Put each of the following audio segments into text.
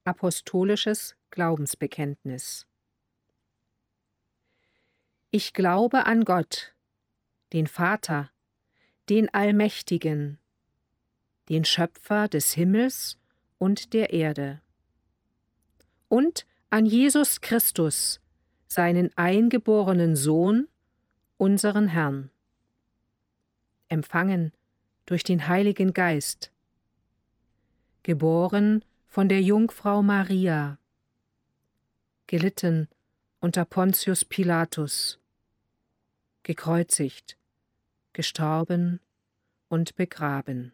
Apostolisches Glaubensbekenntnis. Ich glaube an Gott, den Vater, den Allmächtigen, den Schöpfer des Himmels und der Erde, und an Jesus Christus, seinen eingeborenen Sohn, unseren Herrn, empfangen durch den Heiligen Geist, geboren von der Jungfrau Maria, gelitten unter Pontius Pilatus, gekreuzigt, gestorben und begraben,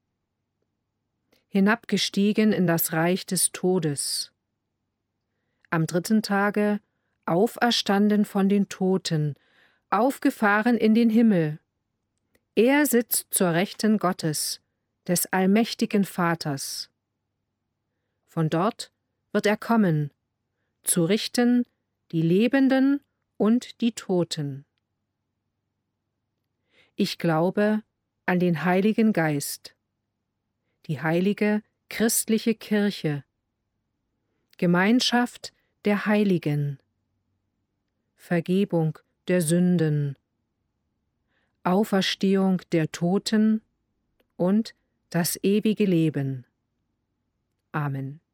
hinabgestiegen in das Reich des Todes, am 3. Tage auferstanden von den Toten, aufgefahren in den Himmel. Er sitzt zur Rechten Gottes, des allmächtigen Vaters. Von dort wird er kommen, zu richten die Lebenden und die Toten. Ich glaube an den Heiligen Geist, die heilige christliche Kirche, Gemeinschaft der Heiligen, Vergebung der Sünden, Auferstehung der Toten und das ewige Leben. Amen.